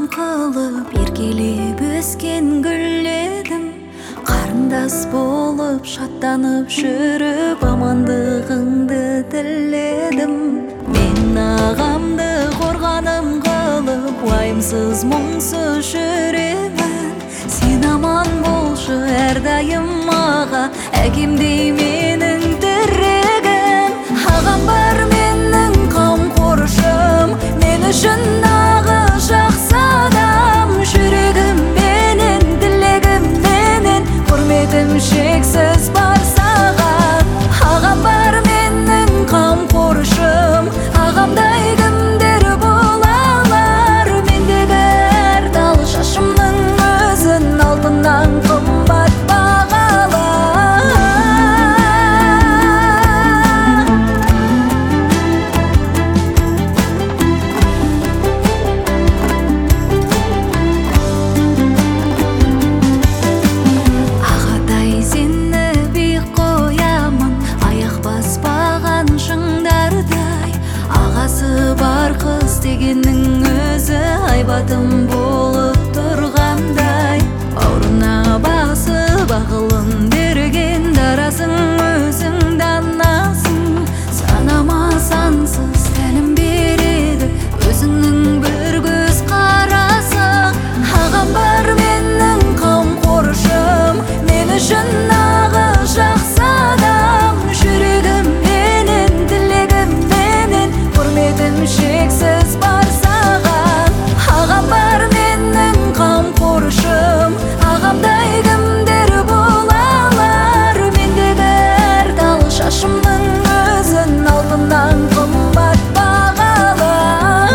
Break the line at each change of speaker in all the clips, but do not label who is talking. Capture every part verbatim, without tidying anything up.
кылып эркелеп өскен гүл едім. Қарындас болып шаттанып жүріп амандығыңды тіледім. Мен ағамды қорғаным қылып уайымсыз мұңсыз жүремін. Сен аман болшы әрдайым аға, әкемдей менің тірегім. Ағам бар менің қамқоршым, мен үшін ағы жақсы адам. Жүрегім менен, тілегім менен, құрметім шексіз бар саған. Ағам бар менің қамқоршым, ағамдай кімдер бола алар. Мендегі әр тал шашымның өзін алтыннан қымбат бағалар. Ағатай сені биік қоямын, аяқ баспаған шыңдардай. Ағасы бар қыз дегеннің өзі айбатым болып тұрғандай. Бауырына басып ақылын берген дарасың, өзің данасың. Санама сансыз тәлім береді өзіңнің бір көз қарасы. Ағам бар менің қамқоршым, мен үшін ағы жақсы адам. Жүрегім менен, тілегім менен, құрметім шексіз бар саған. Ағам бар менің қамқоршым, ағамдай кімдер бола алар. Мендегі әр тал шашымның өзін алтыннан қымбат бағалар.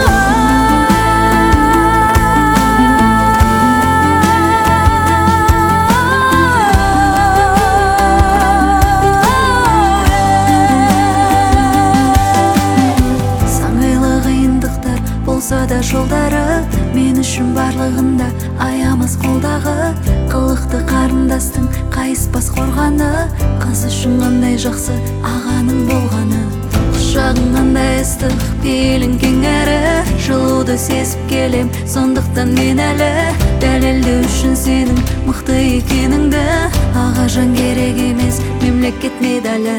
Саңайлы қиындықтар болса да жолдары, мен үшін барлығында аямас қолдағы. Қылықты қарындастың қайыспас қорғаны, қыз үшін қандай жақсы ағаның болғаны. Құшағың қандай ыстық, пейілің кең әрі, жылуды сезіп келем, сондықтан мен әлі дәлелдеу үшін сенің мықты екеніңді. Аға жан керек емес, мемлекет медалі.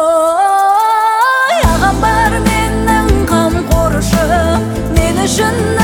Ой, ағам бар менің қамқоршым, мен үшін